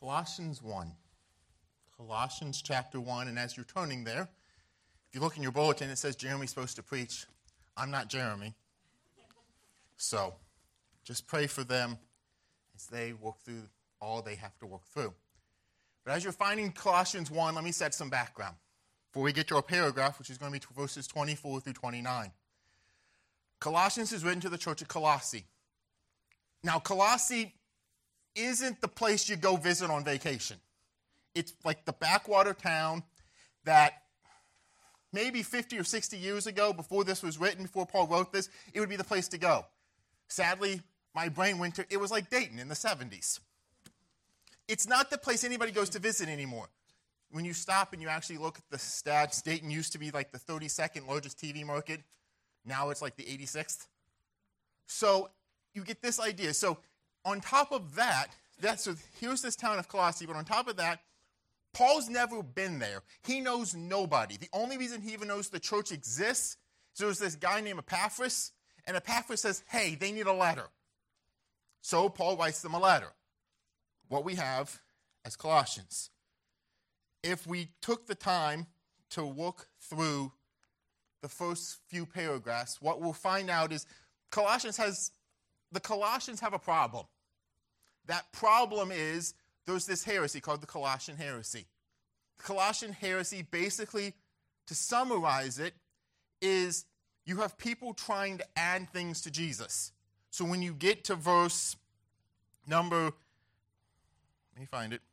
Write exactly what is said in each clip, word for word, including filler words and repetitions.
Colossians one. Colossians chapter one, and as you're turning there, if you look in your bulletin, it says Jeremy's supposed to preach. I'm not Jeremy. So, just pray for them as they work through all they have to work through. But as you're finding Colossians one, let me set some background before we get to our paragraph, which is going to be verses twenty-four through twenty-nine. Colossians is written to the church of Colossae. Now, Colossae isn't the place you go visit on vacation. It's like the backwater town that maybe fifty or sixty years ago, before this was written, before Paul wrote this, it would be the place to go. Sadly, my brain went to, it was like Dayton in the seventies. It's not the place anybody goes to visit anymore. When you stop and you actually look at the stats, Dayton used to be like the thirty-second largest T V market. Now it's like the eighty-sixth. So you get this idea. So on top of that, that's, so here's this town of Colossae, but on top of that, Paul's never been there. He knows nobody. The only reason he even knows the church exists is there's this guy named Epaphras, and Epaphras says, hey, they need a letter. So Paul writes them a letter. What we have as Colossians. If we took the time to look through the first few paragraphs, what we'll find out is Colossians has, the Colossians have a problem. That problem is there's this heresy called the Colossian heresy. The Colossian heresy, basically, to summarize it, is you have people trying to add things to Jesus. So when you get to verse number, let me find it,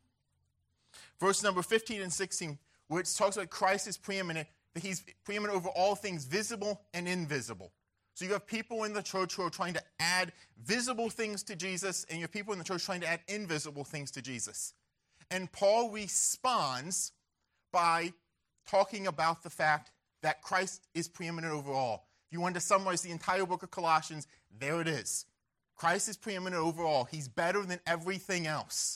verse number fifteen and sixteen, where it talks about Christ is preeminent, that he's preeminent over all things visible and invisible. So you have people in the church who are trying to add visible things to Jesus, and you have people in the church trying to add invisible things to Jesus. And Paul responds by talking about the fact that Christ is preeminent over all. If you wanted to summarize the entire book of Colossians, there it is. Christ is preeminent over all. He's better than everything else.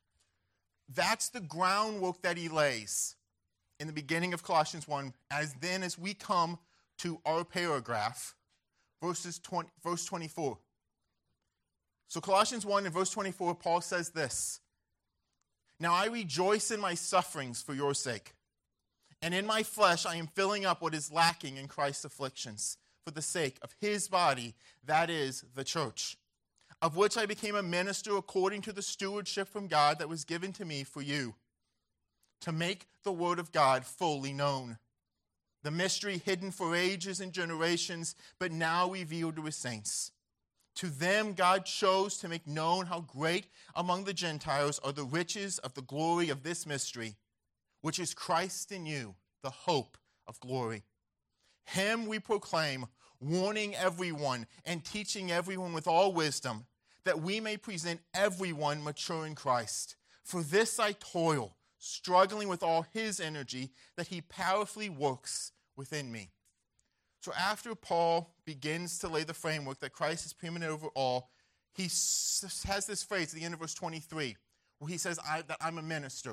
That's the groundwork that he lays in the beginning of Colossians one, as then as we come to our paragraph, verses twenty, verse twenty-four. So Colossians one and verse twenty-four, Paul says this, now I rejoice in my sufferings for your sake, and in my flesh I am filling up what is lacking in Christ's afflictions for the sake of his body, that is, the church, of which I became a minister according to the stewardship from God that was given to me for you, to make the word of God fully known, the mystery hidden for ages and generations, but now revealed to his saints. To them God chose to make known how great among the Gentiles are the riches of the glory of this mystery, which is Christ in you, the hope of glory. Him we proclaim, warning everyone and teaching everyone with all wisdom, that we may present everyone mature in Christ. For this I toil, struggling with all his energy, that he powerfully works within me. So after Paul begins to lay the framework that Christ is preeminent over all, he has this phrase at the end of verse twenty-three, where he says I, that I'm a minister.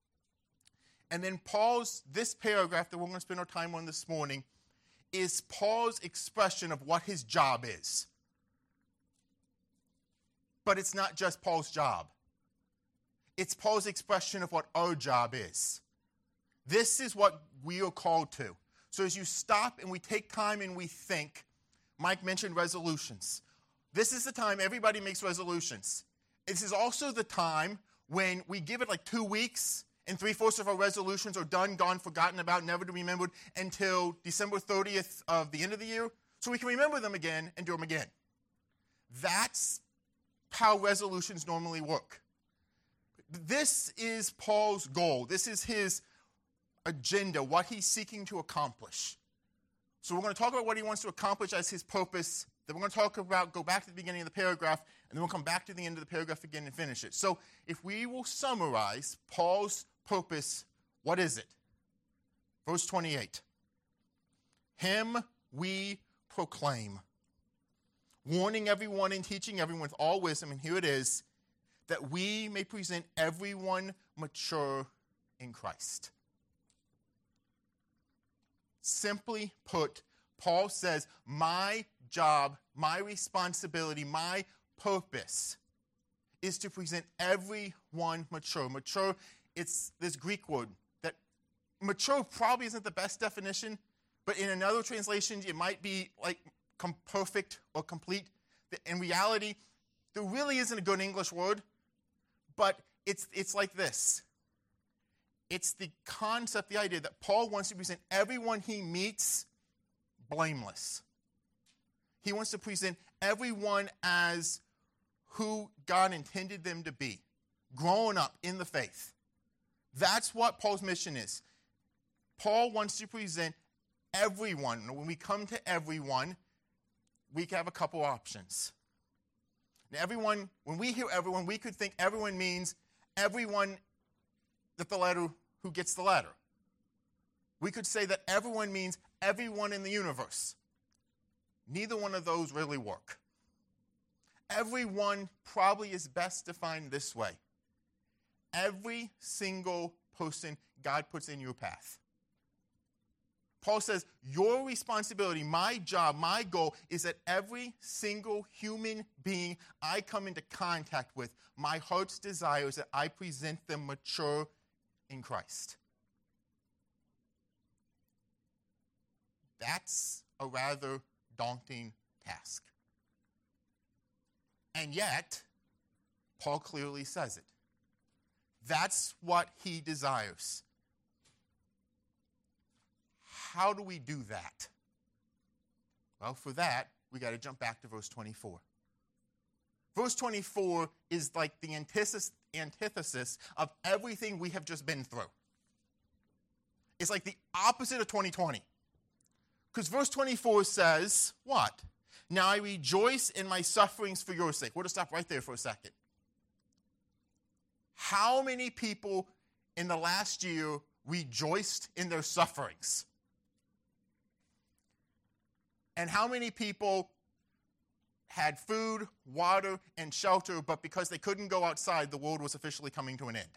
And then Paul's, this paragraph that we're going to spend our time on this morning, is Paul's expression of what his job is. But it's not just Paul's job. It's Paul's expression of what our job is. This is what we are called to. So as you stop and we take time and we think, Mike mentioned resolutions. This is the time everybody makes resolutions. This is also the time when we give it like two weeks and three-fourths of our resolutions are done, gone, forgotten about, never to be remembered until December thirtieth of the end of the year, so we can remember them again and do them again. That's how resolutions normally work. This is Paul's goal. This is his agenda, what he's seeking to accomplish. So we're going to talk about what he wants to accomplish as his purpose. Then we're going to talk about, go back to the beginning of the paragraph, and then we'll come back to the end of the paragraph again and finish it. So if we will summarize Paul's purpose, what is it? Verse twenty-eight. Him we proclaim, warning everyone and teaching everyone with all wisdom, and here it is, that we may present everyone mature in Christ. Simply put, Paul says, my job, my responsibility, my purpose is to present everyone mature. Mature, it's this Greek word that mature probably isn't the best definition, but in another translation, it might be like com- perfect or complete. In reality, there really isn't a good English word, but it's it's like this. It's the concept, the idea that Paul wants to present everyone he meets blameless. He wants to present everyone as who God intended them to be, growing up in the faith. That's what Paul's mission is. Paul wants to present everyone. When we come to everyone, we have a couple options. Now, everyone, when we hear everyone, we could think everyone means everyone that the letter who gets the letter. We could say that everyone means everyone in the universe. Neither one of those really work. Everyone probably is best defined this way. Every single person God puts in your path. Paul says, your responsibility, my job, my goal is that every single human being I come into contact with, my heart's desire is that I present them mature in Christ. That's a rather daunting task. And yet, Paul clearly says it. That's what he desires. How do we do that? Well, for that, we got to jump back to verse twenty-four. Verse twenty-four is like the antithesis, antithesis of everything we have just been through. It's like the opposite of twenty twenty. Because verse twenty-four says, what? Now I rejoice in my sufferings for your sake. We're going to stop right there for a second. How many people in the last year rejoiced in their sufferings? And how many people had food, water, and shelter, but because they couldn't go outside, the world was officially coming to an end?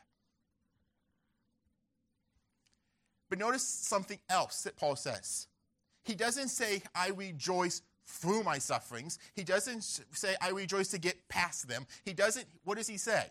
But notice something else that Paul says. He doesn't say, I rejoice through my sufferings. He doesn't say, I rejoice to get past them. He doesn't, what does he say?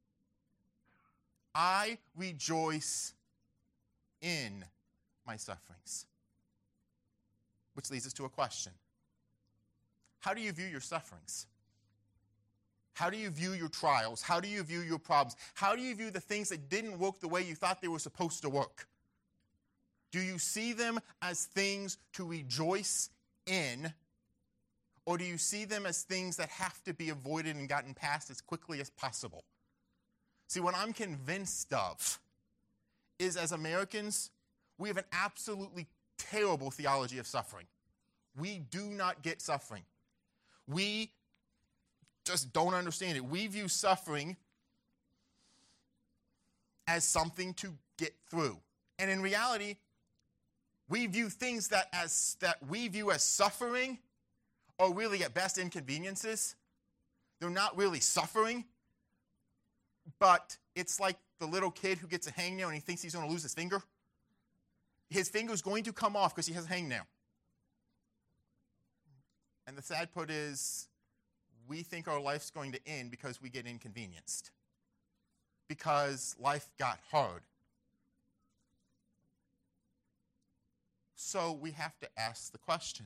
I rejoice in my sufferings. Which leads us to a question. How do you view your sufferings? How do you view your trials? How do you view your problems? How do you view the things that didn't work the way you thought they were supposed to work? Do you see them as things to rejoice in, or do you see them as things that have to be avoided and gotten past as quickly as possible? See, what I'm convinced of is, as Americans, we have an absolutely terrible theology of suffering. We do not get suffering. We just don't understand it. We view suffering as something to get through. And in reality, we view things that as that we view as suffering are really at best inconveniences. They're not really suffering, but it's like the little kid who gets a hangnail and he thinks he's going to lose his finger. His finger's going to come off because he has a hangnail. And the sad part is, we think our life's going to end because we get inconvenienced. Because life got hard. So we have to ask the question,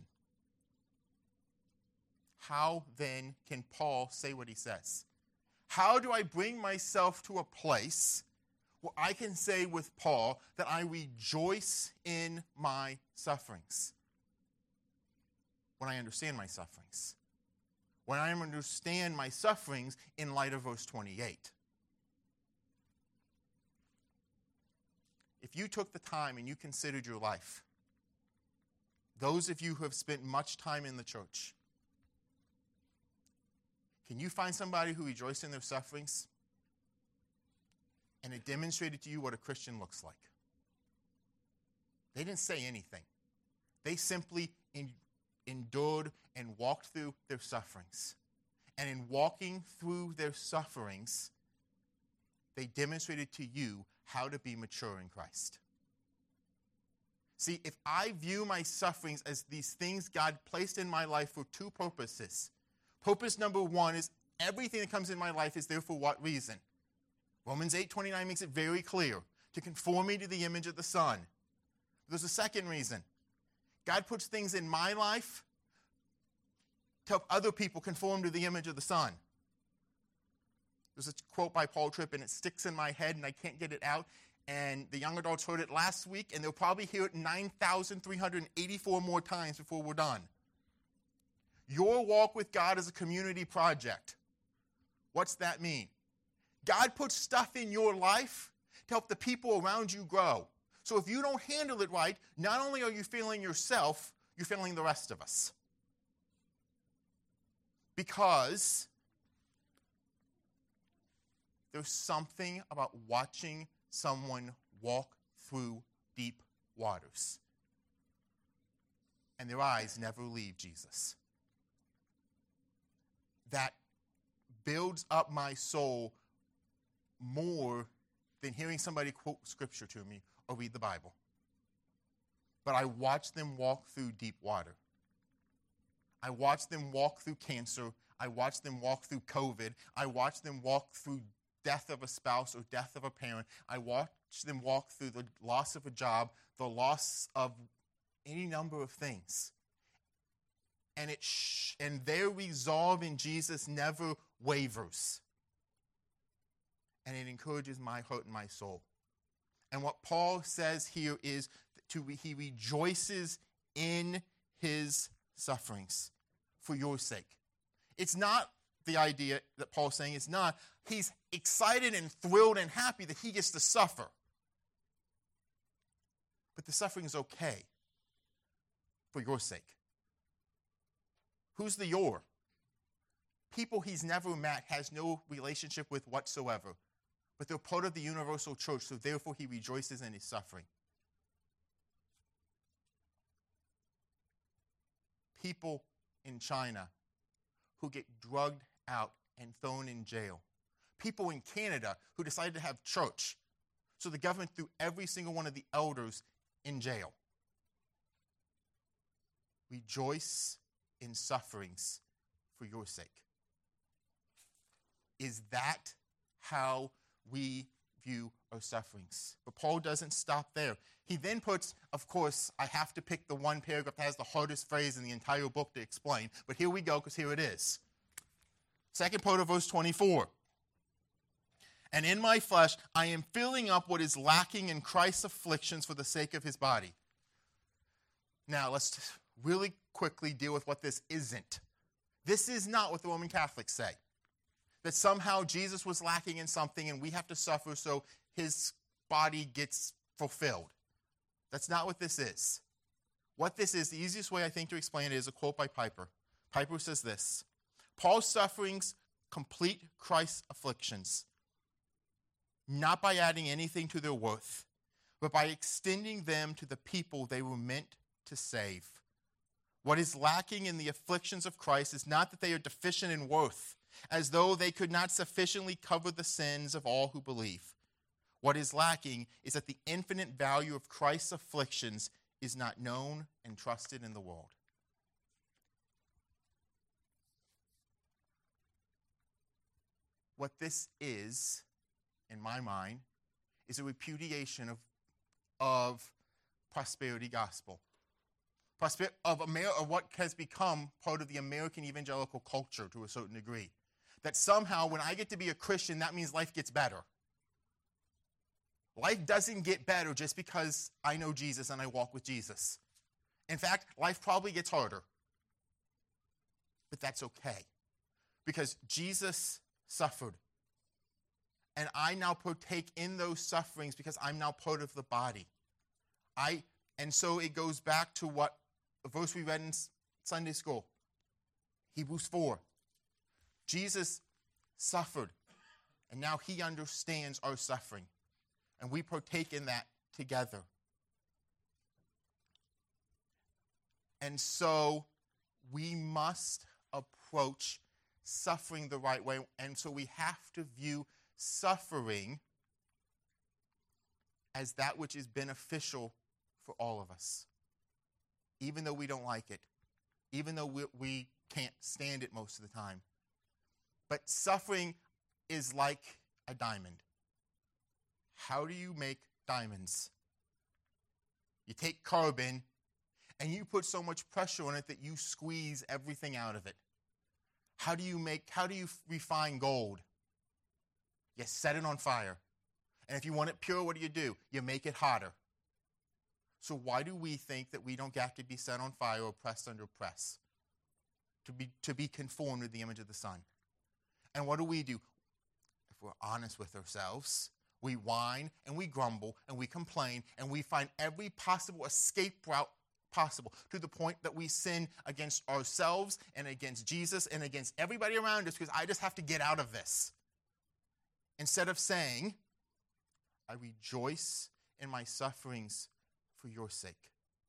how then can Paul say what he says? How do I bring myself to a place where I can say with Paul that I rejoice in my sufferings? When I understand my sufferings. When I understand my sufferings in light of verse twenty-eight. If you took the time and you considered your life, those of you who have spent much time in the church, can you find somebody who rejoiced in their sufferings? And it demonstrated to you what a Christian looks like. They didn't say anything. They simply in, endured and walked through their sufferings. And in walking through their sufferings, they demonstrated to you how to be mature in Christ. See, if I view my sufferings as these things God placed in my life for two purposes. Purpose number one is Everything that comes in my life is there for what reason? Romans eight twenty-nine makes it very clear. To conform me to the image of the Son. There's a second reason. God puts things in my life to help other people conform to the image of the Son. There's a quote by Paul Tripp, and it sticks in my head, and I can't get it out. And the young adults heard it last week, and they'll probably hear it nine thousand three hundred eighty-four more times before we're done. Your walk with God is a community project. What's that mean? God puts stuff in your life to help the people around you grow. So if you don't handle it right, not only are you failing yourself, you're failing the rest of us. Because there's something about watching someone walk through deep waters, and their eyes never leave Jesus. That builds up my soul more than hearing somebody quote scripture to me or read the Bible. But I watch them walk through deep water. I watch them walk through cancer. I watch them walk through COVID. I watch them walk through death of a spouse or death of a parent. I watch them walk through the loss of a job, the loss of any number of things. And it sh- and their resolve in Jesus never wavers. And it encourages my heart and my soul. And what Paul says here is to he rejoices in his sufferings for your sake. It's not the idea that Paul's saying, it's not. He's excited and thrilled and happy that he gets to suffer. But the suffering is okay for your sake. Who's the your? People he's never met, has no relationship with whatsoever. But they're part of the universal church, so therefore he rejoices in his suffering. People in China who get drugged out and thrown in jail. People in Canada who decided to have church, so the government threw every single one of the elders in jail. Rejoice in sufferings for your sake. Is that how we view our sufferings? But Paul doesn't stop there. He then puts, of course, I have to pick the one paragraph that has the hardest phrase in the entire book to explain, but here we go, because here it is. Second part of verse twenty-four. And in my flesh, I am filling up what is lacking in Christ's afflictions for the sake of his body. Now, let's really quickly deal with what this isn't. This is not what the Roman Catholics say. That somehow Jesus was lacking in something and we have to suffer so his body gets fulfilled. That's not what this is. What this is, the easiest way I think to explain it is a quote by Piper. Piper says this: Paul's sufferings complete Christ's afflictions, not by adding anything to their worth, but by extending them to the people they were meant to save. What is lacking in the afflictions of Christ is not that they are deficient in worth, as though they could not sufficiently cover the sins of all who believe. What is lacking is that the infinite value of Christ's afflictions is not known and trusted in the world. What this is, in my mind, is a repudiation of, of prosperity gospel. Prosper, of, Amer- of what has become part of the American evangelical culture to a certain degree. That somehow when I get to be a Christian, that means life gets better. Life doesn't get better just because I know Jesus and I walk with Jesus. In fact, life probably gets harder. But that's okay. Because Jesus suffered. And I now partake in those sufferings because I'm now part of the body. I and so it goes back to what the verse we read in Sunday school. Hebrews four. Jesus suffered, and now he understands our suffering. And we partake in that together. And so we must approach suffering the right way. And so we have to view suffering as that which is beneficial for all of us. Even though we don't like it. Even though we, we can't stand it most of the time. But suffering is like a diamond. How do you make diamonds? You take carbon and you put so much pressure on it that you squeeze everything out of it. How do you make, how do you refine gold? You set it on fire. And if you want it pure, what do you do? You make it hotter. So why do we think that we don't have to be set on fire or pressed under press? To be, to be conformed to the image of the Son. And what do we do? If we're honest with ourselves, we whine and we grumble and we complain and we find every possible escape route possible, to the point that we sin against ourselves and against Jesus and against everybody around us because I just have to get out of this. Instead of saying, I rejoice in my sufferings for your sake.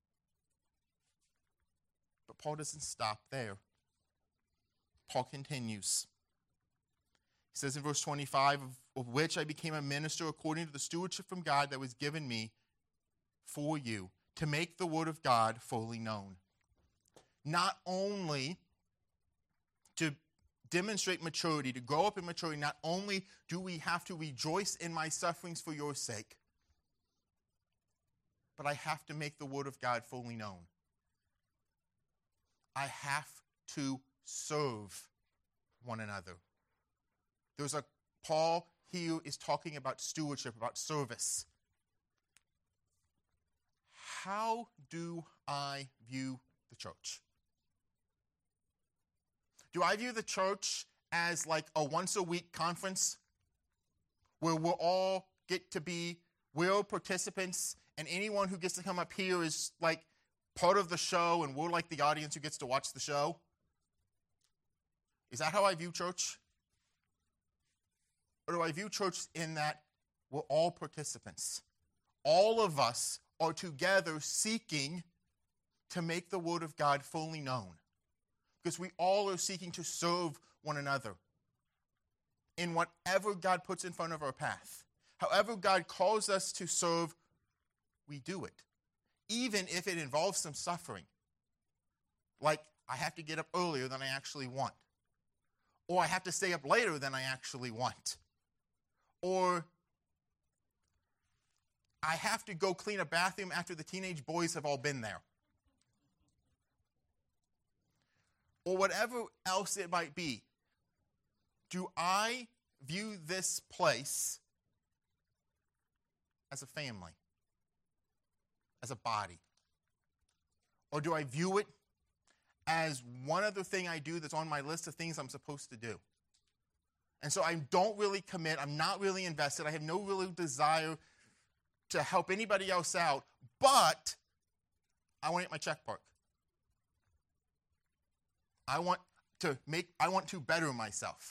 But Paul doesn't stop there. Paul continues. He says in verse twenty-five, of, of which I became a minister according to the stewardship from God that was given me for you, to make the word of God fully known. Not only to demonstrate maturity, to grow up in maturity, not only do we have to rejoice in my sufferings for your sake, but I have to make the word of God fully known. I have to serve one another. There's a, Paul here is talking about stewardship, about service. How do I view the church? Do I view the church as like a once-a-week conference where we'll all get to be real participants and anyone who gets to come up here is like part of the show and we're like the audience who gets to watch the show? Is that how I view church? Or do I view church in that we're all participants? All of us are together seeking to make the word of God fully known. Because we all are seeking to serve one another in whatever God puts in front of our path. However God calls us to serve, we do it. Even if it involves some suffering. Like, I have to get up earlier than I actually want. Or I have to stay up later than I actually want. Or I have to go clean a bathroom after the teenage boys have all been there. Or whatever else it might be. Do I view this place as a family? As a body? Or do I view it as one other thing I do that's on my list of things I'm supposed to do? And so I don't really commit. I'm not really invested. I have no real desire to help anybody else out, but I want to get my check mark. I want to make, I want to better myself.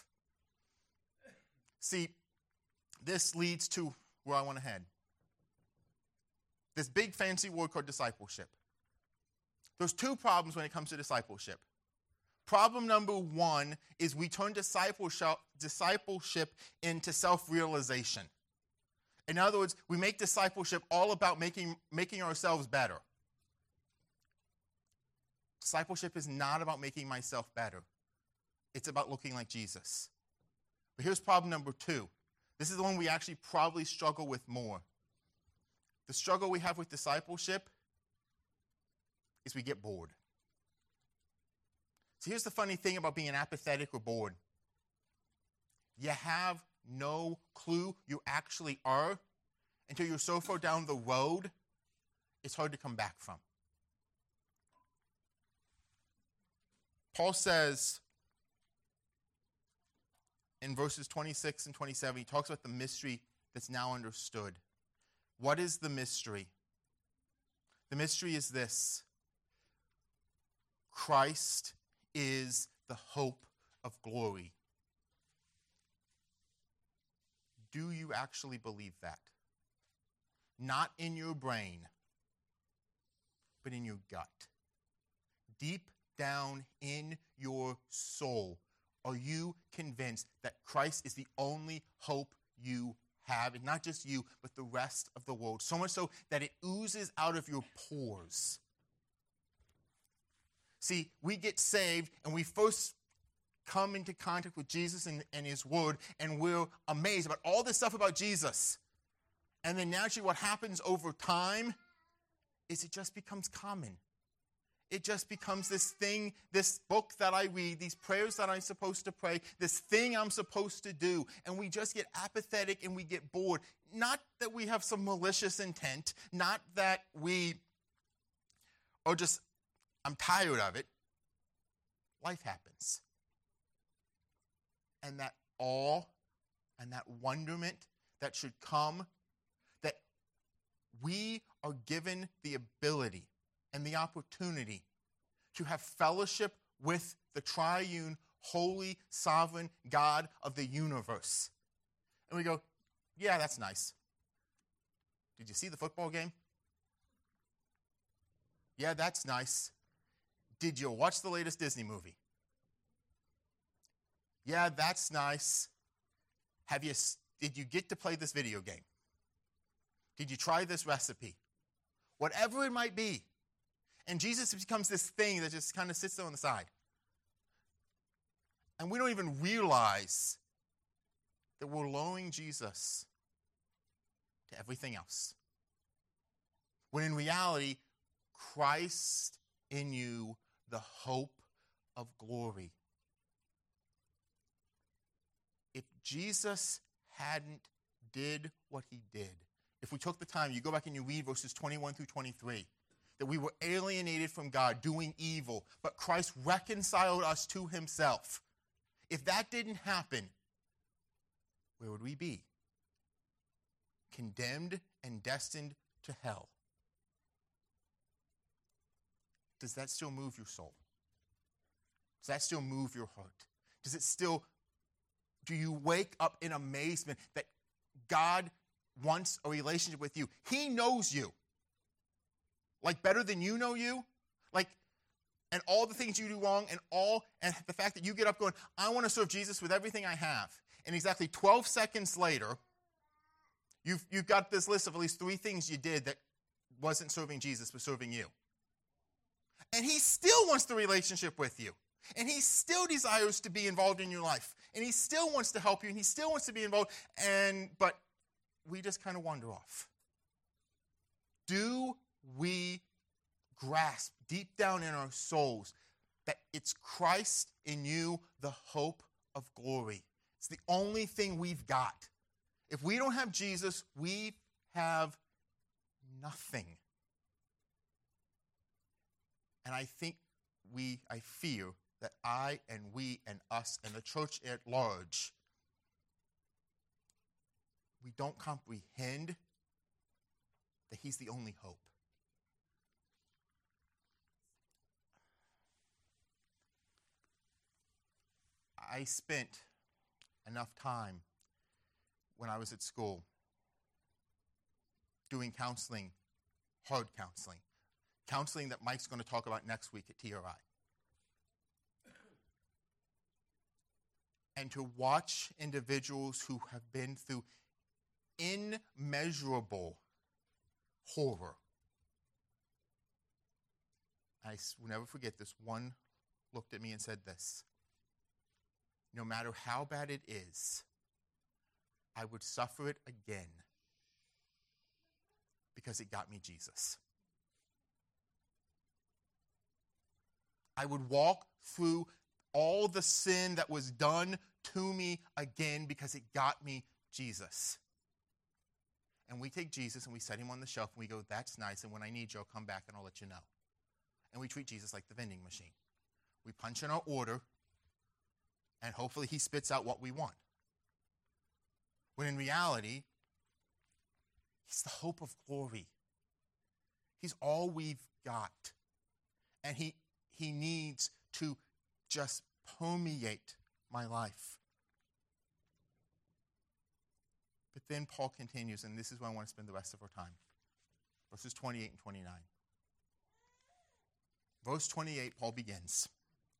See, this leads to where I want to head. This big fancy word called discipleship. There's two problems when it comes to discipleship. Problem number one is we turn discipleship, discipleship into self-realization. In other words, we make discipleship all about making, making ourselves better. Discipleship is not about making myself better. It's about looking like Jesus. But here's problem number two. This is the one we actually probably struggle with more. The struggle we have with discipleship is we get bored. So here's the funny thing about being apathetic or bored. You have no clue you actually are until you're so far down the road, it's hard to come back from. Paul says in verses twenty-six and twenty-seven, he talks about the mystery that's now understood. What is the mystery? The mystery is this: Christ is the hope of glory. Do you actually believe that? Not in your brain, but in your gut. Deep down in your soul, are you convinced that Christ is the only hope you have? And not just you, but the rest of the world. So much so that it oozes out of your pores. See, we get saved and we first come into contact with Jesus and, and his word, and we're amazed about all this stuff about Jesus. And then naturally what happens over time is it just becomes common. It just becomes this thing, this book that I read, these prayers that I'm supposed to pray, this thing I'm supposed to do. And we just get apathetic and we get bored. Not that we have some malicious intent, not that we are just, I'm tired of it. Life happens. And that awe and that wonderment that should come, that we are given the ability and the opportunity to have fellowship with the triune, holy, sovereign God of the universe. And we go, yeah, that's nice. Did you see the football game? Yeah, that's nice. Did you watch the latest Disney movie? Yeah, that's nice. Have you, did you get to play this video game? Did you try this recipe? Whatever it might be. And Jesus becomes this thing that just kind of sits there on the side. And we don't even realize that we're lowering Jesus to everything else. When in reality, Christ in you, the hope of glory. If Jesus hadn't did what he did, if we took the time, you go back and you read verses twenty-one through twenty-three, that we were alienated from God, doing evil, but Christ reconciled us to himself. If that didn't happen, where would we be? Condemned and destined to hell. Does that still move your soul? Does that still move your heart? Does it still, do you wake up in amazement that God wants a relationship with you? He knows you. Like better than you know you. Like, and all the things you do wrong and all, and the fact that you get up going, I want to serve Jesus with everything I have. And exactly twelve seconds later, you've, you've got this list of at least three things you did that wasn't serving Jesus, but serving you. And he still wants the relationship with you. And he still desires to be involved in your life. And he still wants to help you. And he still wants to be involved. And but we just kind of wander off. Do we grasp deep down in our souls that it's Christ in you, the hope of glory? It's the only thing we've got. If we don't have Jesus, we have nothing. And I think we, I fear that I and we and us and the church at large, we don't comprehend that he's the only hope. I spent enough time when I was at school doing counseling, hard counseling, counseling that Mike's going to talk about next week at T R I. And to watch individuals who have been through immeasurable horror. I will never forget this. One looked at me and said this: no matter how bad it is, I would suffer it again because it got me Jesus. I would walk through all the sin that was done to me again because it got me Jesus. And we take Jesus and we set him on the shelf and we go, that's nice, and when I need you, I'll come back and I'll let you know. And we treat Jesus like the vending machine. We punch in our order and hopefully he spits out what we want. When in reality, he's the hope of glory. He's all we've got. And he He needs to just permeate my life. But then Paul continues, and this is where I want to spend the rest of our time. Verses twenty-eight and twenty-nine. Verse twenty-eight, Paul begins.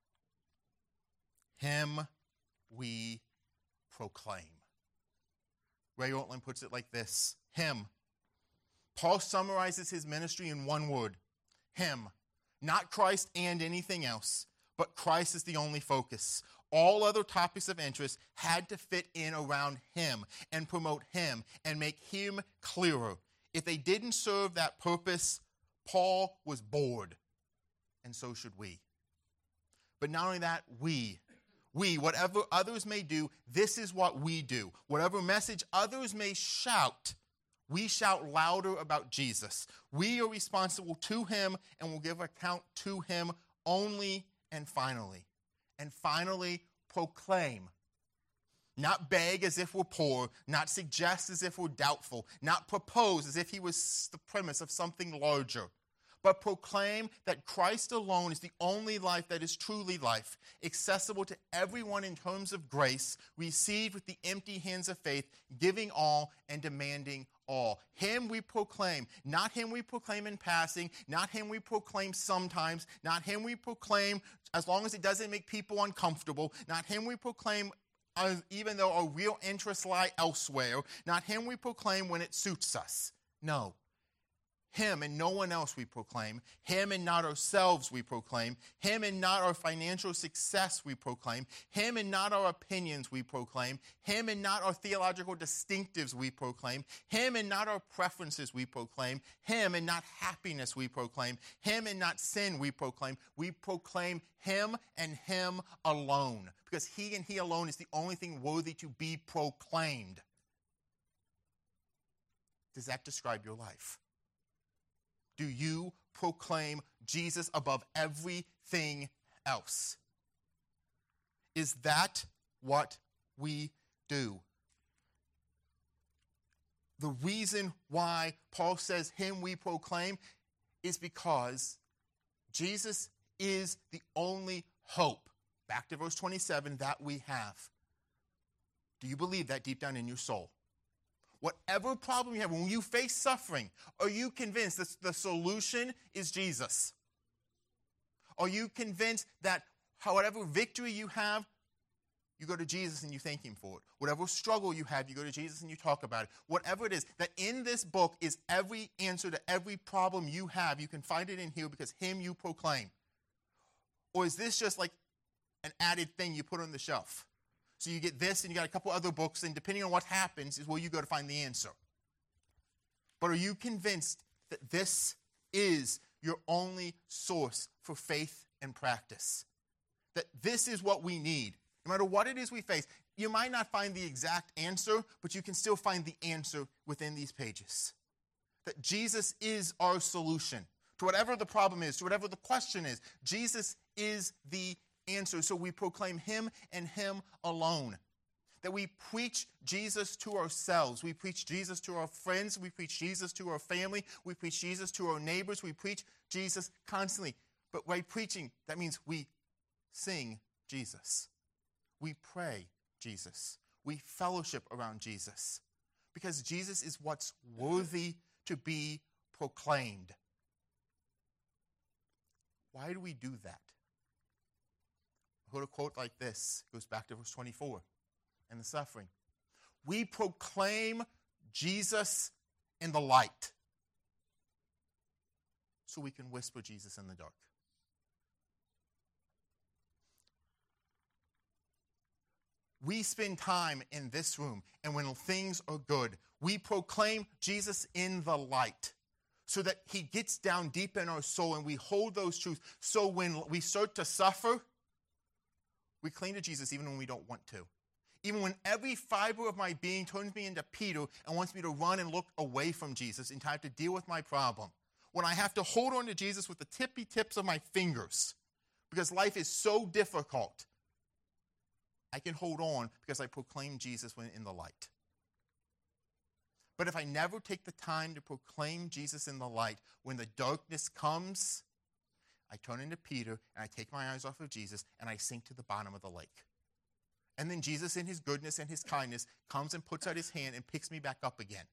Him we proclaim. Ray Ortlund puts it like this. Him. Paul summarizes his ministry in one word. Him. Not Christ and anything else, but Christ is the only focus. All other topics of interest had to fit in around him and promote him and make him clearer. If they didn't serve that purpose, Paul was bored, and so should we. But not only that, we, we, whatever others may do, this is what we do. Whatever message others may shout, we shout louder about Jesus. We are responsible to him and will give account to him only and finally. And finally, proclaim. Not beg as if we're poor, not suggest as if we're doubtful, not propose as if he was the premise of something larger, but proclaim that Christ alone is the only life that is truly life, accessible to everyone in terms of grace, received with the empty hands of faith, giving all and demanding all. Him we proclaim, not him we proclaim in passing, not him we proclaim sometimes, not him we proclaim as long as it doesn't make people uncomfortable, not him we proclaim uh, even though our real interests lie elsewhere, not him we proclaim when it suits us. No. Him and no one else we proclaim. Him and not ourselves we proclaim. Him and not our financial success we proclaim. Him and not our opinions we proclaim. Him and not our theological distinctives we proclaim. Him and not our preferences we proclaim. Him and not happiness we proclaim. Him and not sin we proclaim. We proclaim him and him alone. Because he and he alone is the only thing worthy to be proclaimed. Does that describe your life? Do you proclaim Jesus above everything else? Is that what we do? The reason why Paul says him we proclaim is because Jesus is the only hope. Back to verse twenty-seven, that we have. Do you believe that deep down in your soul? Whatever problem you have, when you face suffering, are you convinced that the solution is Jesus? Are you convinced that whatever victory you have, you go to Jesus and you thank him for it? Whatever struggle you have, you go to Jesus and you talk about it. Whatever it is, that in this book is every answer to every problem you have. You can find it in here because him you proclaim. Or is this just like an added thing you put on the shelf? So you get this and you got a couple other books, and depending on what happens is where you go to find the answer. But are you convinced that this is your only source for faith and practice? That this is what we need. No matter what it is we face, you might not find the exact answer, but you can still find the answer within these pages. That Jesus is our solution. To whatever the problem is, to whatever the question is, Jesus is the answer. So we proclaim him and him alone. That we preach Jesus to ourselves. We preach Jesus to our friends. We preach Jesus to our family. We preach Jesus to our neighbors. We preach Jesus constantly. But by preaching, that means we sing Jesus. We pray Jesus. We fellowship around Jesus. Because Jesus is what's worthy to be proclaimed. Why do we do that? I heard a quote like this. It goes back to verse twenty-four and the suffering. We proclaim Jesus in the light so we can whisper Jesus in the dark. We spend time in this room, and when things are good, we proclaim Jesus in the light so that he gets down deep in our soul and we hold those truths. So when we start to suffer, we cling to Jesus even when we don't want to. Even when every fiber of my being turns me into Peter and wants me to run and look away from Jesus in time to deal with my problem. When I have to hold on to Jesus with the tippy tips of my fingers because life is so difficult, I can hold on because I proclaim Jesus when in the light. But if I never take the time to proclaim Jesus in the light, when the darkness comes, I turn into Peter, and I take my eyes off of Jesus, and I sink to the bottom of the lake. And then Jesus, in his goodness and his kindness, comes and puts out his hand and picks me back up again.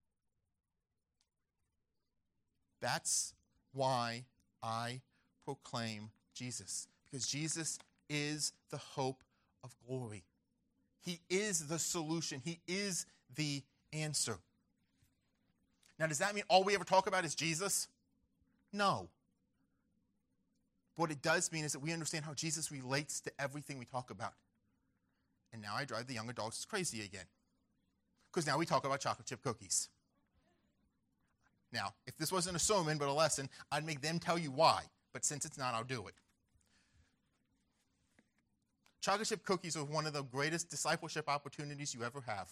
That's why I proclaim Jesus. Because Jesus is the hope of glory. He is the solution. He is the answer. Now, does that mean all we ever talk about is Jesus? No. But what it does mean is that we understand how Jesus relates to everything we talk about. And now I drive the young adults crazy again. Because now we talk about chocolate chip cookies. Now, if this wasn't a sermon but a lesson, I'd make them tell you why. But since it's not, I'll do it. Chocolate chip cookies are one of the greatest discipleship opportunities you ever have.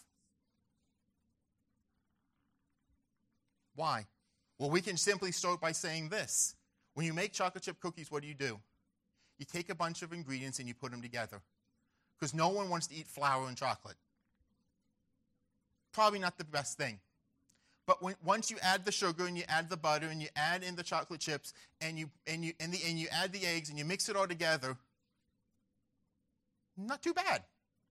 Why? Well, we can simply start by saying this. When you make chocolate chip cookies, what do you do? You take a bunch of ingredients and you put them together. Because no one wants to eat flour and chocolate. Probably not the best thing. But when, once you add the sugar and you add the butter and you add in the chocolate chips and you and you and, the, and you add the eggs and you mix it all together, not too bad.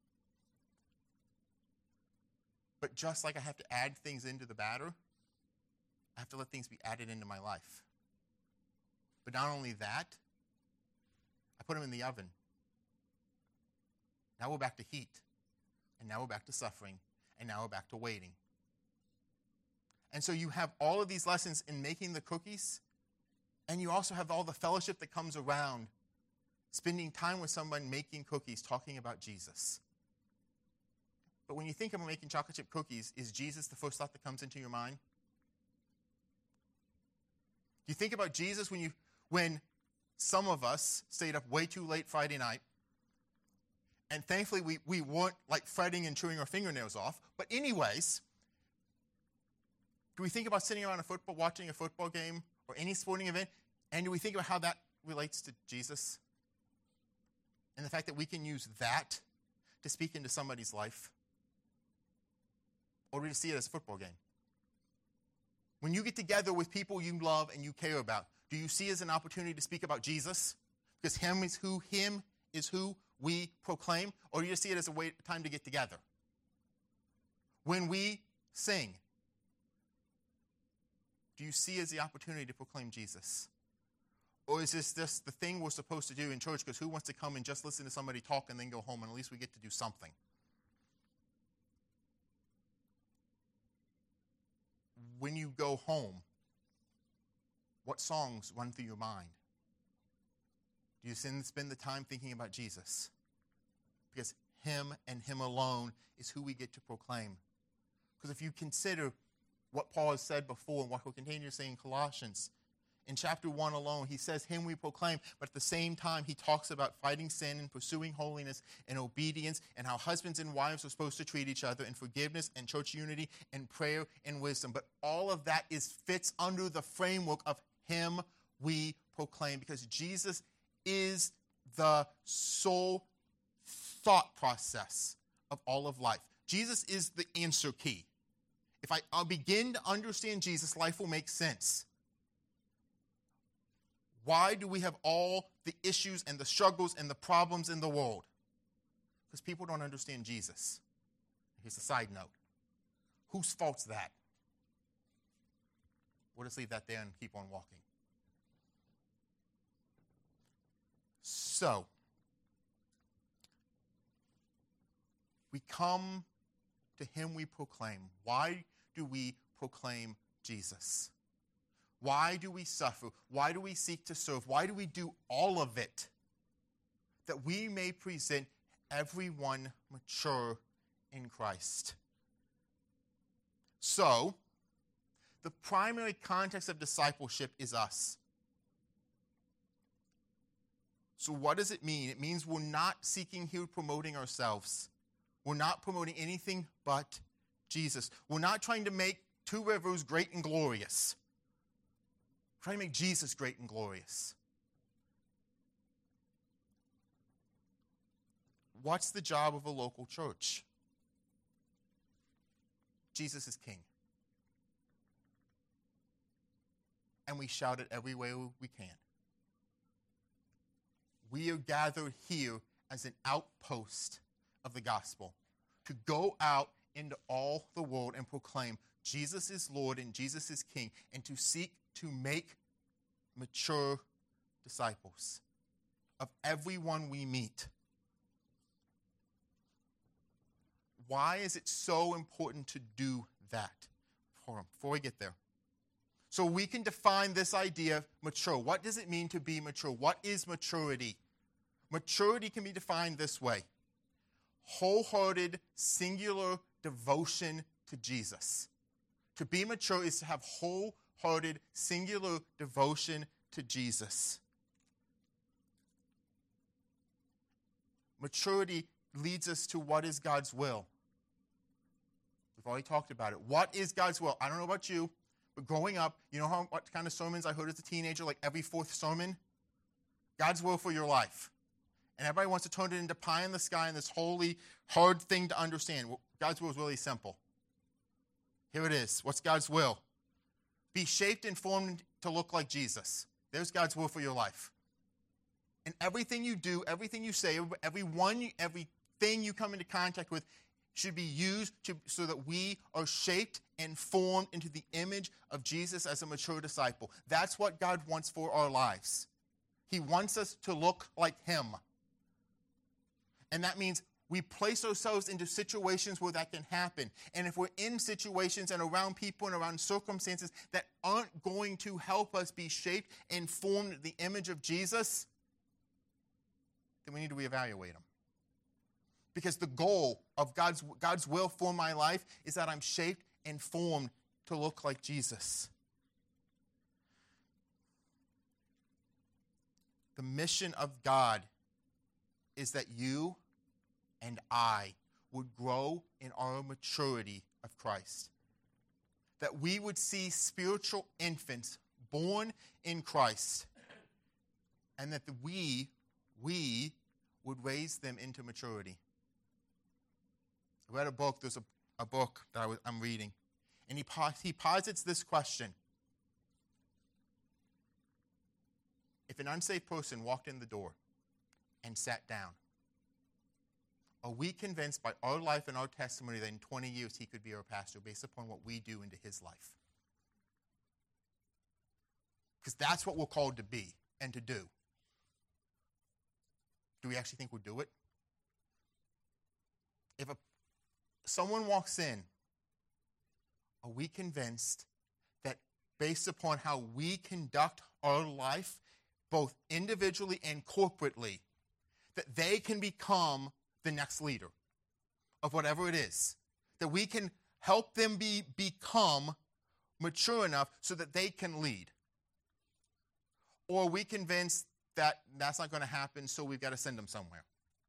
But just like I have to add things into the batter, I have to let things be added into my life. But not only that, I put them in the oven. Now we're back to heat. And now we're back to suffering. And now we're back to waiting. And so you have all of these lessons in making the cookies, and you also have all the fellowship that comes around spending time with someone making cookies, talking about Jesus. But when you think about making chocolate chip cookies, is Jesus the first thought that comes into your mind? Do you think about Jesus when you when some of us stayed up way too late Friday night, and thankfully we, we weren't like fretting and chewing our fingernails off, but anyways, do we think about sitting around a football, watching a football game or any sporting event, and do we think about how that relates to Jesus? And the fact that we can use that to speak into somebody's life? Or do we just see it as a football game? When you get together with people you love and you care about, do you see it as an opportunity to speak about Jesus? Because him is who him is who we proclaim? Or do you just see it as a way, time to get together? When we sing, do you see it as the opportunity to proclaim Jesus? Or is this just the thing we're supposed to do in church because who wants to come and just listen to somebody talk and then go home, and at least we get to do something? When you go home, what songs run through your mind? Do you spend the time thinking about Jesus? Because him and him alone is who we get to proclaim. Because if you consider what Paul has said before and what he'll continue to say in Colossians, in chapter one alone, he says, him we proclaim, but at the same time, he talks about fighting sin and pursuing holiness and obedience and how husbands and wives are supposed to treat each other and forgiveness and church unity and prayer and wisdom. But all of that is fits under the framework of him we proclaim, because Jesus is the sole thought process of all of life. Jesus is the answer key. If I I'll begin to understand Jesus, life will make sense. Why do we have all the issues and the struggles and the problems in the world? Because people don't understand Jesus. Here's a side note. Whose fault's that? We'll just leave that there and keep on walking. So, we come to him we proclaim. Why do we proclaim Jesus? Why do we suffer? Why do we seek to serve? Why do we do all of it? That we may present everyone mature in Christ. So, the primary context of discipleship is us. So what does it mean? It means we're not seeking here promoting ourselves. We're not promoting anything but Jesus. We're not trying to make Two Rivers great and glorious. We're trying to make Jesus great and glorious. What's the job of a local church? Jesus is King. And we shout it every way we can. We are gathered here as an outpost of the gospel to go out into all the world and proclaim Jesus is Lord and Jesus is King, and to seek to make mature disciples of everyone we meet. Why is it so important to do that? Hold on, before we get there. So we can define this idea of mature. What does it mean to be mature? What is maturity? Maturity can be defined this way: wholehearted, singular devotion to Jesus. To be mature is to have wholehearted, singular devotion to Jesus. Maturity leads us to what is God's will. We've already talked about it. What is God's will? I don't know about you, but growing up, you know how, what kind of sermons I heard as a teenager, like every fourth sermon? God's will for your life. And everybody wants to turn it into pie in the sky and this holy, hard thing to understand. Well, God's will is really simple. Here it is. What's God's will? Be shaped and formed to look like Jesus. There's God's will for your life. And everything you do, everything you say, every one, everything you come into contact with should be used to, so that we are shaped and formed into the image of Jesus as a mature disciple. That's what God wants for our lives. He wants us to look like him. And that means we place ourselves into situations where that can happen. And if we're in situations and around people and around circumstances that aren't going to help us be shaped and formed in the image of Jesus, then we need to reevaluate them. Because the goal of God's, God's will for my life is that I'm shaped and formed to look like Jesus. The mission of God is that you and I would grow in our maturity of Christ. That we would see spiritual infants born in Christ. And that the we, we would raise them into maturity. I read a book, there's a, a book that I was, I'm reading. And he, he posits this question. If an unsafe person walked in the door and sat down, are we convinced by our life and our testimony that in twenty years he could be our pastor based upon what we do into his life? Because that's what we're called to be and to do. Do we actually think we'll do it? If a, someone walks in, are we convinced that based upon how we conduct our life, both individually and corporately, that they can become the next leader of whatever it is? That we can help them be become mature enough so that they can lead? Or are we convinced that that's not going to happen, so we've got to send them somewhere?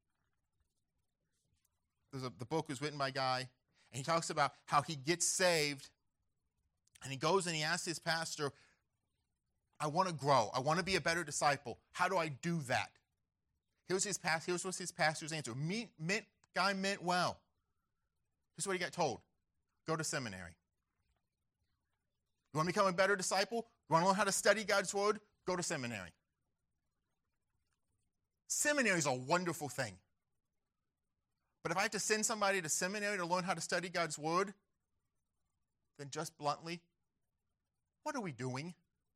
There's a, the book was written by a guy, and he talks about how he gets saved, and he goes and he asks his pastor, I want to grow. I want to be a better disciple. How do I do that? Here's his past. Here's what his pastor's answer. Me, meant, guy meant well. Here's what he got told. Go to seminary. You want to become a better disciple? You want to learn how to study God's word? Go to seminary. Seminary is a wonderful thing. But if I have to send somebody to seminary to learn how to study God's word, then just bluntly, what are we doing?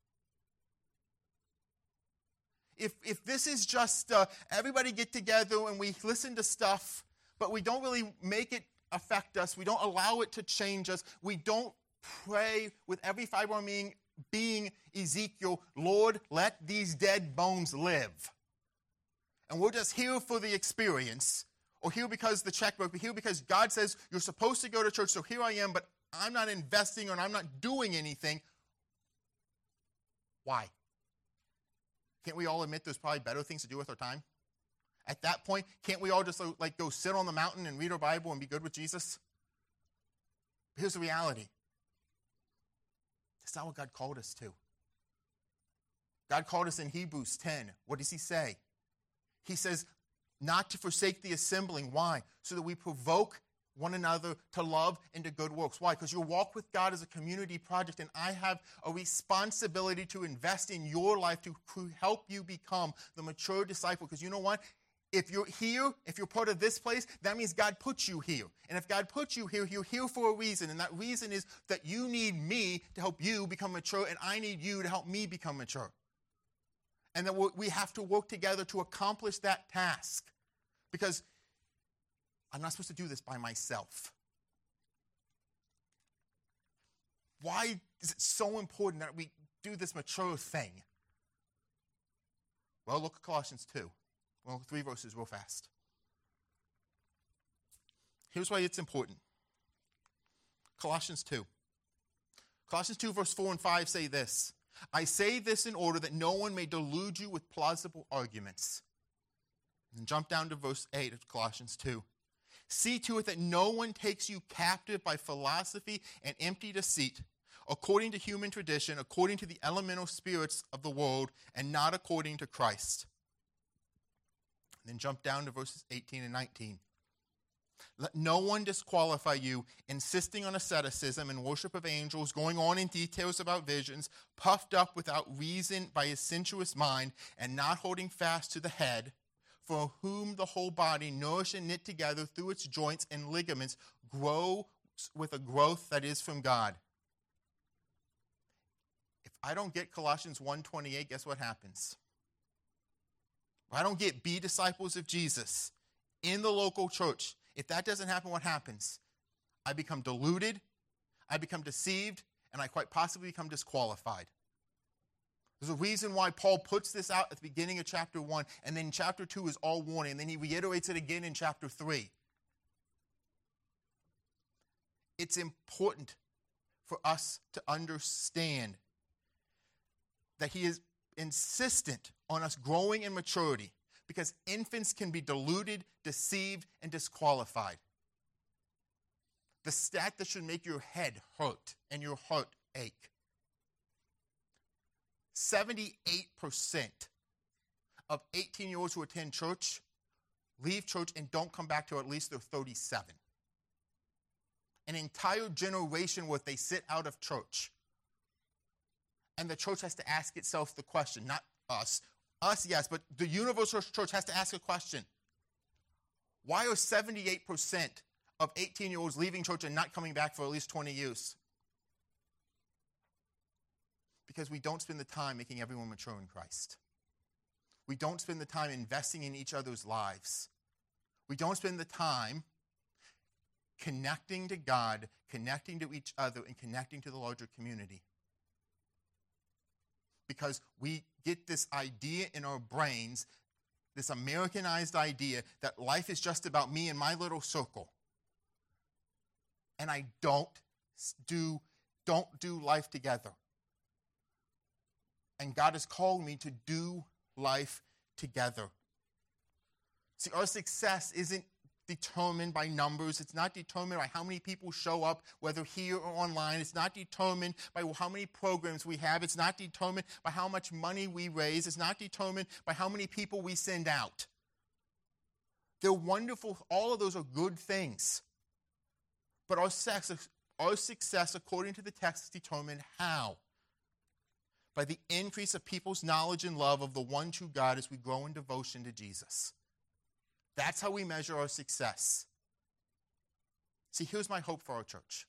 If if this is just uh, everybody get together and we listen to stuff, but we don't really make it affect us, we don't allow it to change us, we don't pray with every fiber of being, being Ezekiel, Lord, let these dead bones live. And we're just here for the experience, or here because the checkbook, but here because God says you're supposed to go to church, so here I am, but I'm not investing or I'm not doing anything. Why? Can't we all admit there's probably better things to do with our time? At that point, can't we all just like go sit on the mountain and read our Bible and be good with Jesus? Here's the reality. That's not what God called us to. God called us in Hebrews ten. What does he say? He says, not to forsake the assembling. Why? So that we provoke one another to love and to good works. Why? Because your walk with God is a community project, and I have a responsibility to invest in your life to help you become the mature disciple. Because you know what? If you're here, if you're part of this place, that means God put you here. And if God put you here, you're here for a reason. And that reason is that you need me to help you become mature, and I need you to help me become mature. And that we have to work together to accomplish that task. Because I'm not supposed to do this by myself. why is it so important that we do this mature thing? Well, look at Colossians two. Well, three verses real fast. Here's why it's important. Colossians two. Colossians two, verse four and five say this. I say this in order that no one may delude you with plausible arguments. And jump down to verse eight of Colossians two. See to it that no one takes you captive by philosophy and empty deceit, according to human tradition, according to the elemental spirits of the world, and not according to Christ. And then jump down to verses eighteen and nineteen. Let no one disqualify you, insisting on asceticism and worship of angels, going on in details about visions, puffed up without reason by his sensuous mind, and not holding fast to the head, for whom the whole body, nourished and knit together through its joints and ligaments, grows with a growth that is from God. If I don't get Colossians one twenty-eight, guess what happens? If I don't get be disciples of Jesus in the local church, if that doesn't happen, what happens? I become deluded, I become deceived, and I quite possibly become disqualified. There's a reason why Paul puts this out at the beginning of chapter one, and then chapter two is all warning, and then he reiterates it again in chapter three. It's important for us to understand that he is insistent on us growing in maturity, because infants can be deluded, deceived, and disqualified. The stat that should make your head hurt and your heart ache. seventy-eight percent of eighteen-year-olds who attend church leave church and don't come back till at least they're thirty-seven. An entire generation worth they sit out of church. And the church has to ask itself the question, not us. Us, yes, but the universal church has to ask a question. Why are seventy-eight percent of eighteen-year-olds leaving church and not coming back for at least twenty years? Because we don't spend the time making everyone mature in Christ. We don't spend the time investing in each other's lives. We don't spend the time connecting to God, connecting to each other, and connecting to the larger community. Because we get this idea in our brains, this Americanized idea that life is just about me and my little circle. And I don't do, don't do life together. And God has called me to do life together. See, our success isn't determined by numbers. It's not determined by how many people show up, whether here or online. It's not determined by how many programs we have. It's not determined by how much money we raise. It's not determined by how many people we send out. They're wonderful. All of those are good things. But our success, our success, according to the text, is determined how? By the increase of people's knowledge and love of the one true God as we grow in devotion to Jesus. That's how we measure our success. See, here's my hope for our church.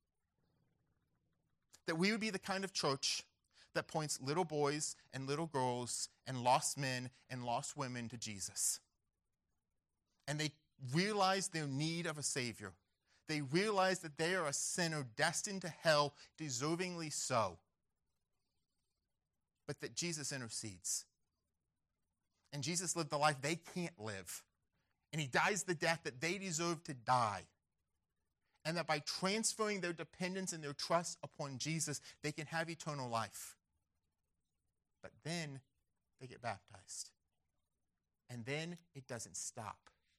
That we would be the kind of church that points little boys and little girls and lost men and lost women to Jesus. And they realize their need of a Savior. They realize that they are a sinner destined to hell, deservingly so. But that Jesus intercedes. And Jesus lived the life they can't live. And he dies the death that they deserve to die. And that by transferring their dependence and their trust upon Jesus, they can have eternal life. But then they get baptized. And then it doesn't stop.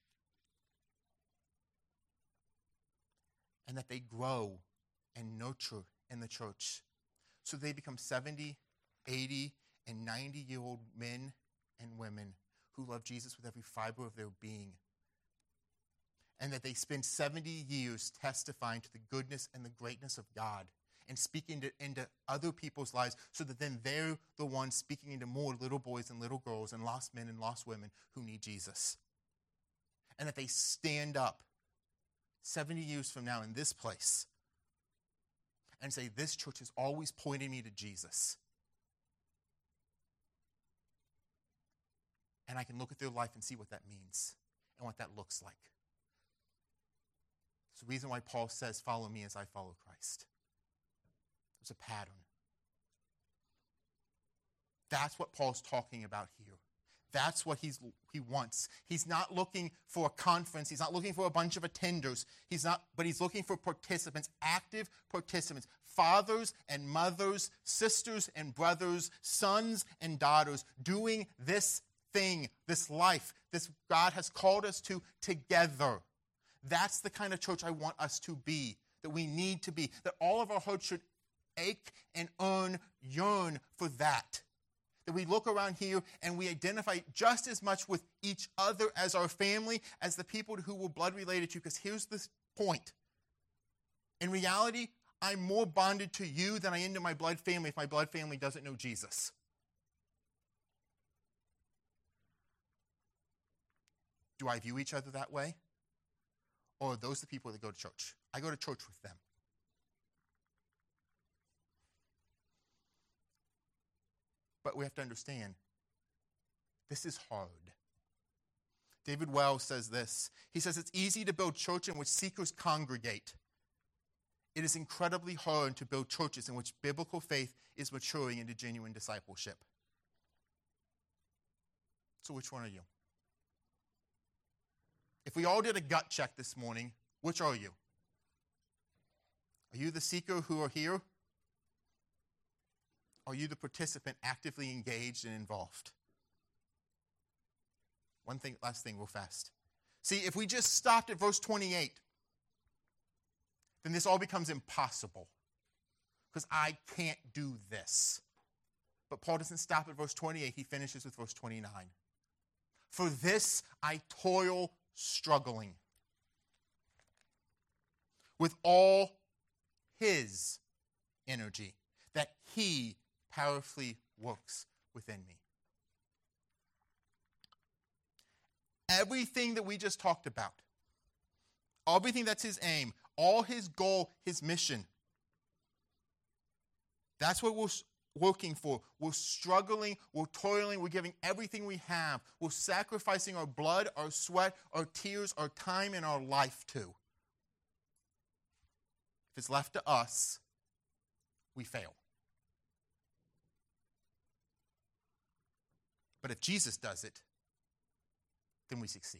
And that they grow and nurture in the church. So they become seventy, eighty, and ninety-year-old men and women who love Jesus with every fiber of their being. And that they spend seventy years testifying to the goodness and the greatness of God and speaking to, into other people's lives so that then they're the ones speaking into more little boys and little girls and lost men and lost women who need Jesus. And that they stand up seventy years from now in this place and say, this church has always pointed me to Jesus. And I can look at their life and see what that means and what that looks like. It's the reason why Paul says, follow me as I follow Christ. was a pattern. That's what Paul's talking about here. That's what he's, he wants. He's not looking for a conference. He's not looking for a bunch of attenders. He's not, but he's looking for participants, active participants, fathers and mothers, sisters and brothers, sons and daughters, doing this thing, this life, this God has called us to together. That's the kind of church I want us to be, that we need to be, that all of our hearts should ache and earn, yearn for that. That we look around here and we identify just as much with each other as our family, as the people who we're blood related to. Because here's the point. In reality, I'm more bonded to you than I am to my blood family if my blood family doesn't know Jesus. Do I view each other that way? Or are those the people that go to church? I go to church with them. But we have to understand, this is hard. David Wells says this. He says, it's easy to build churches in which seekers congregate. It is incredibly hard to build churches in which biblical faith is maturing into genuine discipleship. So which one are you? If we all did a gut check this morning, which are you? Are you the seeker who are here? Are you the participant actively engaged and involved? One thing, last thing, real fast. See, if we just stopped at verse twenty-eight, then this all becomes impossible. Because I can't do this. But Paul doesn't stop at verse twenty-eight. He finishes with verse twenty-nine. For this I toil struggling with all his energy that he powerfully works within me. Everything that we just talked about, everything that's his aim, all his goal, his mission, that's what we're working for. We're struggling, we're toiling, we're giving everything we have. We're sacrificing our blood, our sweat, our tears, our time, and our life to. If it's left to us, we fail. But if Jesus does it, then we succeed.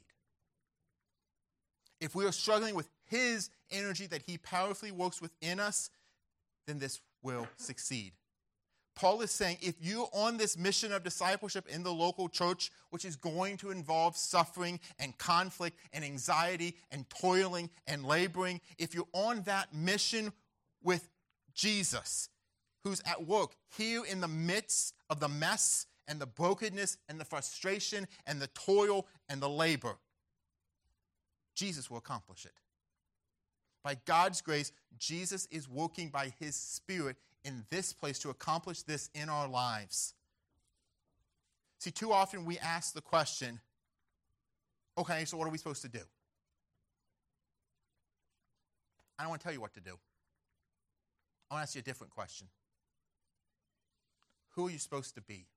If we are struggling with his energy that he powerfully works within us, then this will succeed. Paul is saying, if you're on this mission of discipleship in the local church, which is going to involve suffering and conflict and anxiety and toiling and laboring, if you're on that mission with Jesus, who's at work here in the midst of the mess and the brokenness and the frustration and the toil and the labor, Jesus will accomplish it. By God's grace, Jesus is working by his Spirit in this place to accomplish this in our lives. See, too often we ask the question, okay, so what are we supposed to do? I don't want to tell you what to do. I want to ask you a different question. Who are you supposed to be?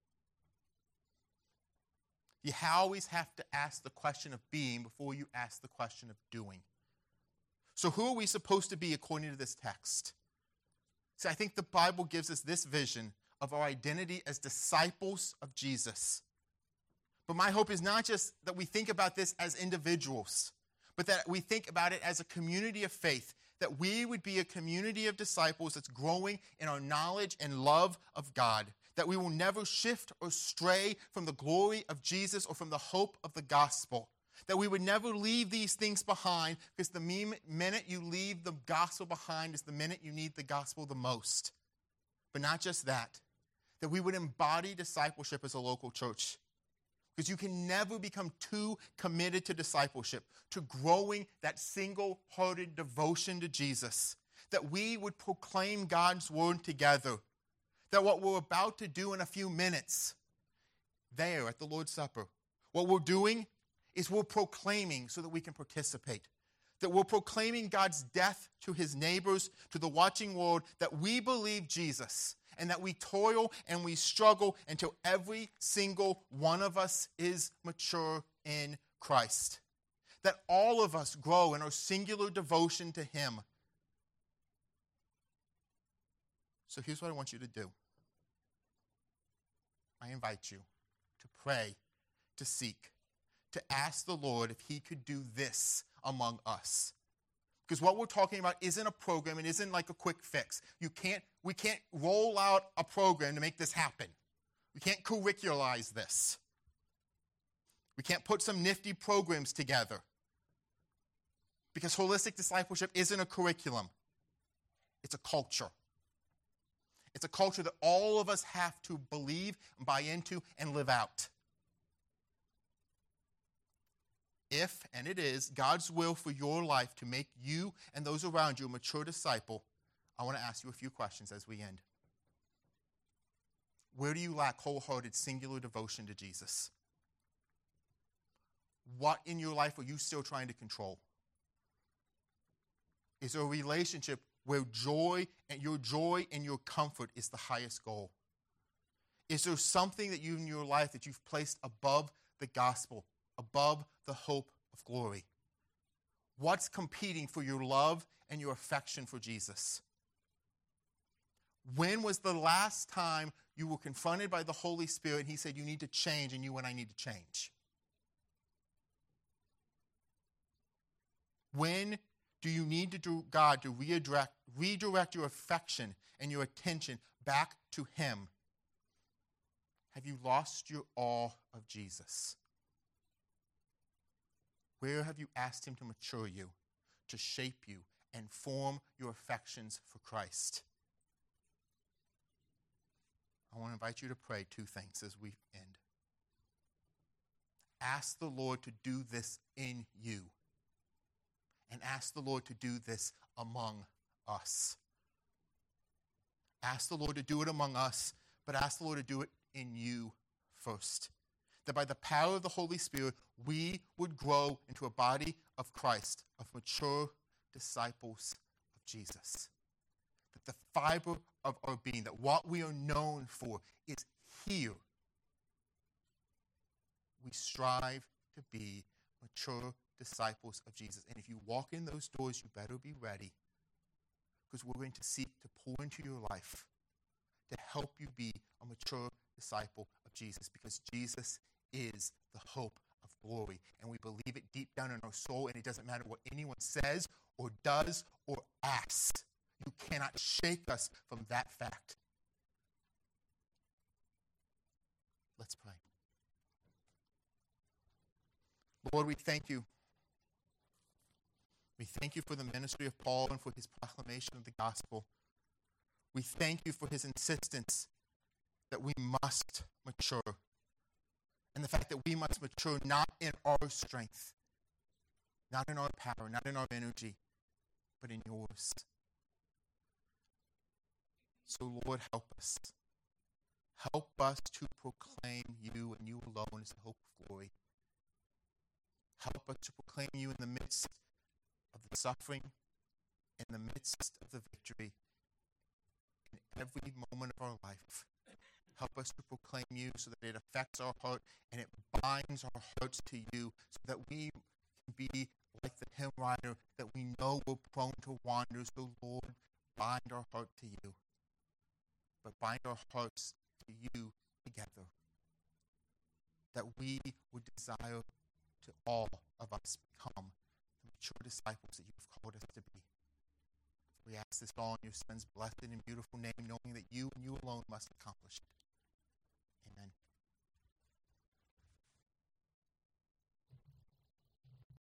You always have to ask the question of being before you ask the question of doing. So who are we supposed to be according to this text? See, I think the Bible gives us this vision of our identity as disciples of Jesus. But my hope is not just that we think about this as individuals, but that we think about it as a community of faith, that we would be a community of disciples that's growing in our knowledge and love of God, that we will never shift or stray from the glory of Jesus or from the hope of the gospel, that we would never leave these things behind, because the minute you leave the gospel behind is the minute you need the gospel the most. But not just that, that we would embody discipleship as a local church. Because you can never become too committed to discipleship, to growing that single-hearted devotion to Jesus, that we would proclaim God's word together, that what we're about to do in a few minutes there at the Lord's Supper, what we're doing is we're proclaiming so that we can participate, that we're proclaiming God's death to his neighbors, to the watching world, that we believe Jesus, and that we toil and we struggle until every single one of us is mature in Christ. That all of us grow in our singular devotion to him. So here's what I want you to do. I invite you to pray, to seek, to ask the Lord if he could do this among us. Because what we're talking about isn't a program, it isn't like a quick fix. You can't, we can't roll out a program to make this happen. We can't curricularize this. We can't put some nifty programs together. Because holistic discipleship isn't a curriculum. It's a culture. It's a culture that all of us have to believe and buy into and live out. If, and it is, God's will for your life to make you and those around you a mature disciple, I want to ask you a few questions as we end. Where do you lack wholehearted, singular devotion to Jesus? What in your life are you still trying to control? Is there a relationship where joy and your joy and your comfort is the highest goal? Is there something that you in your life that you've placed above the gospel, above the hope of glory? What's competing for your love and your affection for Jesus? When was the last time you were confronted by the Holy Spirit and he said, you need to change, and you went, I need to change? When do you need to do God to redirect, redirect your affection and your attention back to him? Have you lost your awe of Jesus? Where have you asked him to mature you, to shape you, and form your affections for Christ? I want to invite you to pray two things as we end. Ask the Lord to do this in you. And ask the Lord to do this among us. Ask the Lord to do it among us, but ask the Lord to do it in you first. That by the power of the Holy Spirit, we would grow into a body of Christ, of mature disciples of Jesus. That the fiber of our being, that what we are known for is here. We strive to be mature disciples of Jesus. And if you walk in those doors, you better be ready, because we're going to seek to pour into your life to help you be a mature disciple of Jesus, because Jesus is the hope of glory, and we believe it deep down in our soul, and it doesn't matter what anyone says or does or asks. You cannot shake us from that fact. Let's pray. Lord, we thank you. We thank you for the ministry of Paul and for his proclamation of the gospel. We thank you for his insistence that we must mature. And the fact that we must mature not in our strength, not in our power, not in our energy, but in yours. So Lord, help us. Help us to proclaim you and you alone as the hope of glory. Help us to proclaim you in the midst of the suffering, in the midst of the victory, in every moment of our life. Help us to proclaim you so that it affects our heart and it binds our hearts to you, so that we can be like the hymn writer, that we know we're prone to wander. So Lord, bind our heart to you, but bind our hearts to you together, that we would desire to all of us become the mature disciples that you have called us to be. We ask this all in your Son's blessed and beautiful name, knowing that you and you alone must accomplish it.